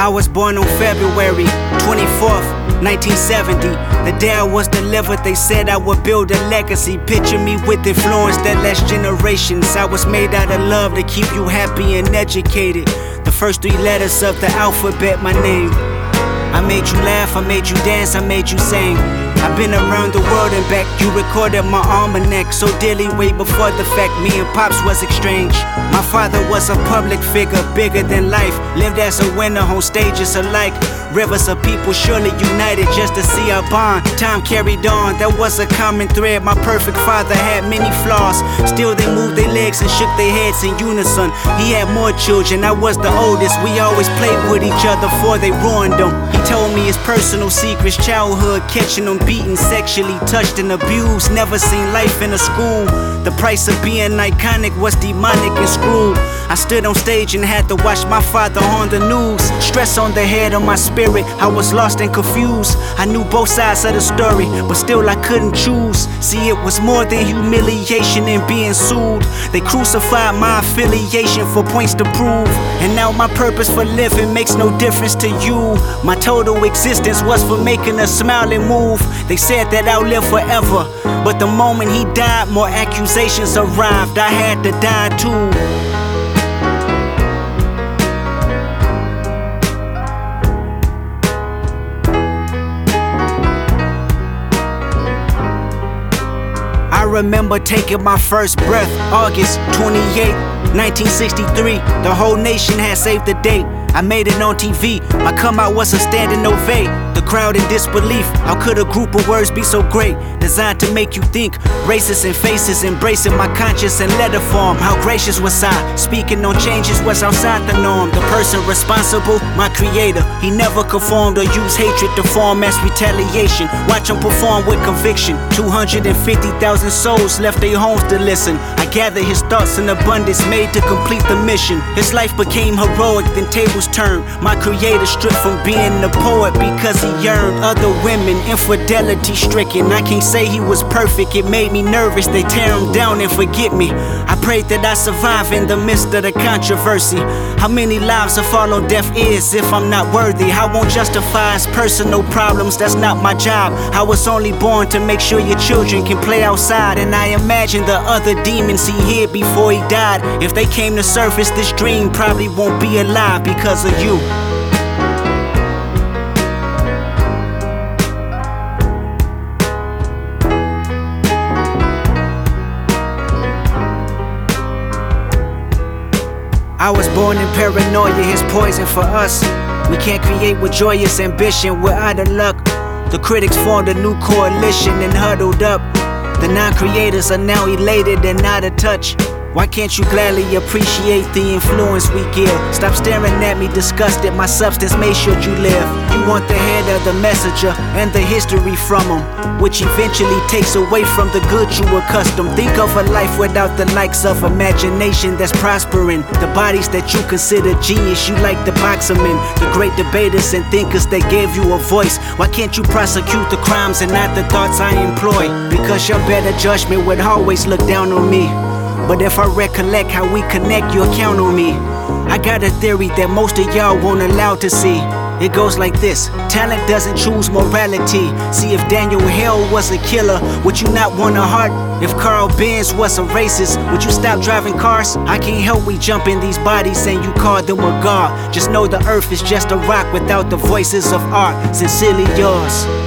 I was born on February 24th, 1970. The day I was delivered, they said I would build a legacy. Picture me with influence that lasts generations. I was made out of love to keep you happy and educated. The first 3 letters of the alphabet, my name. I made you laugh, I made you dance, I made you sing. I've been around the world and back. You recorded my almanac so dearly way before the fact me and Pops was exchanged. My father was a public figure, bigger than life. Lived as a winner on stages alike. Rivers of people surely united just to see our bond. Time carried on, there was a common thread. My perfect father had many flaws. Still they moved their legs and shook their heads in unison. He had more children, I was the oldest. We always played with each other before they ruined them. He told me his personal secrets, childhood, catching them beaten, sexually touched and abused. Never seen life in a school. The price of being iconic was demonic and screwed. I stood on stage and had to watch my father on the news. Stress on the head of my spirit, I was lost and confused. I knew both sides of the story, but still I couldn't choose. See, it was more than humiliation and being sued. They crucified my affiliation for points to prove. And now my purpose for living makes no difference to you. My total existence was for making a smile and move. They said that I'll live forever, but the moment he died, more accusations arrived. I had to die too. I remember taking my first breath, August 28, 1963. The whole nation had saved the date. I made it on TV, my come out was a standing ovate. The crowd in disbelief, how could a group of words be so great? Designed to make you think, races and faces, embracing my conscience in letter form. How gracious was I, speaking on changes was outside the norm. The person responsible, my creator, he never conformed or used hatred to form as retaliation. Watch him perform with conviction. 250,000 souls left their homes to listen. I gather his thoughts in abundance made to complete the mission. His life became heroic, then tables turned. My creator stripped from being a poet because he yearned. Other women, infidelity stricken. I can't say he was perfect, it made me nervous. They tear him down and forget me. I prayed that I survive in the midst of the controversy. How many lives have fallen on deaf ears if I'm not worthy? I won't justify his personal problems, that's not my job. I was only born to make sure your children can play outside. And I imagine the other demons he hid before he died. If they came to surface, this dream probably won't be alive because of you. I was born in paranoia, his poison for us. We can't create with joyous ambition, we're out of luck. The critics formed a new coalition and huddled up. The non-creators are now elated and out of touch. Why can't you gladly appreciate the influence we give? Stop staring at me disgusted, my substance made sure you live. You want the head of the messenger and the history from him, which eventually takes away from the good you accustomed. Think of a life without the likes of imagination that's prospering. The bodies that you consider genius, you like the boxer men, the great debaters and thinkers that gave you a voice. Why can't you prosecute the crimes and not the thoughts I employ? Because your better judgment would always look down on me. But if I recollect how we connect, you'll count on me. I got a theory that most of y'all won't allow to see. It goes like this: talent doesn't choose morality. See, if Daniel Hale was a killer, would you not want a heart? If Carl Benz was a racist, would you stop driving cars? I can't help we jump in these bodies and you call them a god. Just know the earth is just a rock without the voices of art. Sincerely yours.